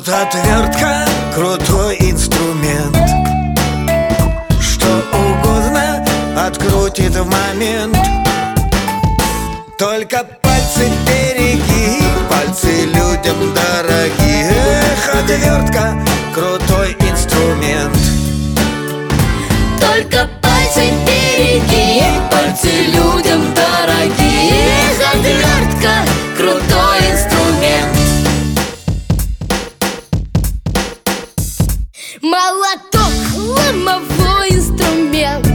Вот отвертка, крутой инструмент, что угодно открутит в момент. Только пальцы береги, пальцы людям дороги. Эх, отвертка, крутой инструмент. Только пальцы береги, пальцы людям дороги. Эх, отвертка, крутой инструмент. Молоток, ломовой инструмент.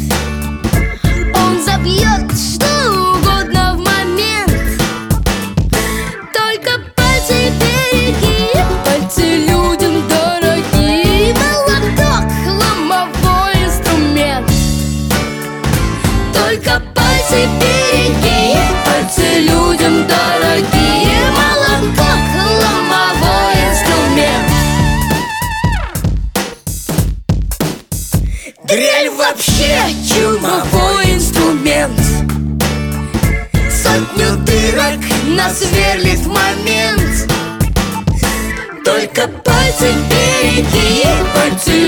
Он забьет что угодно в момент. Только пальцы береги, пальцы людям дороги. Молоток, ломовой инструмент. Только пальцы береги, пальцы людям дороги. Молоток, ломовой инструмент. Дрель вообще чумовой инструмент. Сотню дырок насверлит в момент. Только пальцы береги, пальцы